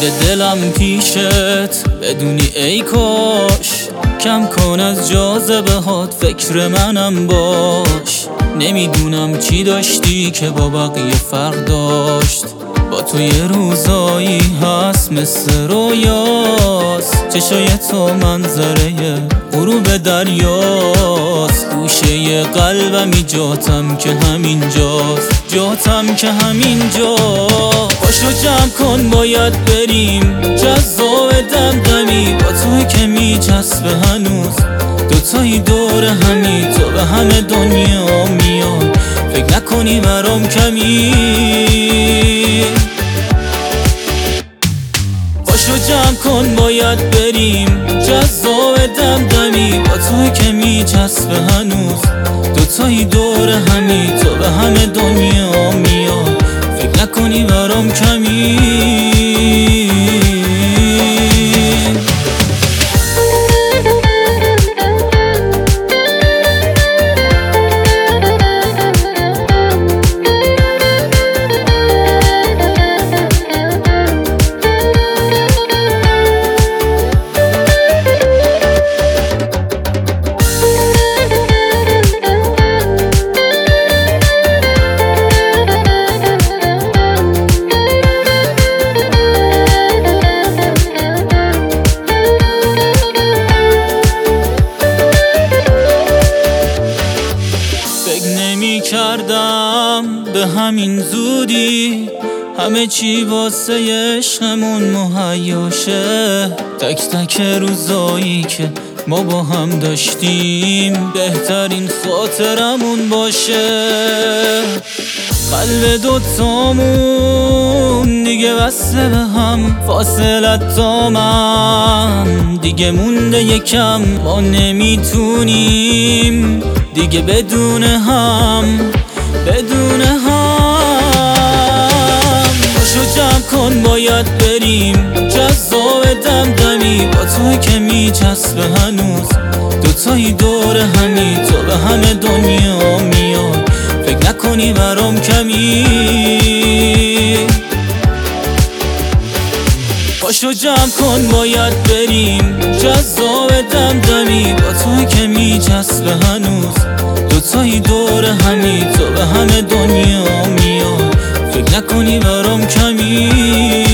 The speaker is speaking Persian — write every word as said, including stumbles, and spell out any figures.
دلم پیشت بدونی ای کاش. کم کن از جاذبه هات، فکر منم باش. نمیدونم چی داشتی که با بقیه فرق داشت. با تو یه روزایی هست مثل رویاست. چشای تو منظره غروب دریاست. گوشه قلبمی جاتم که همینجاست، جاتم که همینجاست. پاشو جمع کن باید بریم، جذاب دمدمی با توی که میچسبه هنوز. دوتایی دور همی، تو به همه دنیا میاد، فکر نکنی برام کمی. پاشو جمع کن باید بریم، جذاب دمدمی با توی که میچسبه هنوز. دوتایی دور همی، تو به همه دنیا میاد، فکر نکنی برام کمی. نمی کردم به همین زودی همه چی واسه عشقمون مهیاشه. تک تک روزایی که ما با هم داشتیم بهترین خاطرمون باشه. قلب دوتامون دیگه بسته به هم، فاصلت تا من دیگه مونده یکم. ما نمیتونیم دیگه بدون هم، بدون هم. پاشو جمع کن باید بریم، جذاب دمدمی با توی که میچسبه هنوز. دوتایی دور همی، تو به همه دنیا میاد، فکر نکنی برام کمی. پاشو جمع کن باید بریم، جذاب دمدمی با توی که میچسبه هنوز. دوتایی دور همی، تو به همه دنیا میاد، فکر نکنی برام کمی.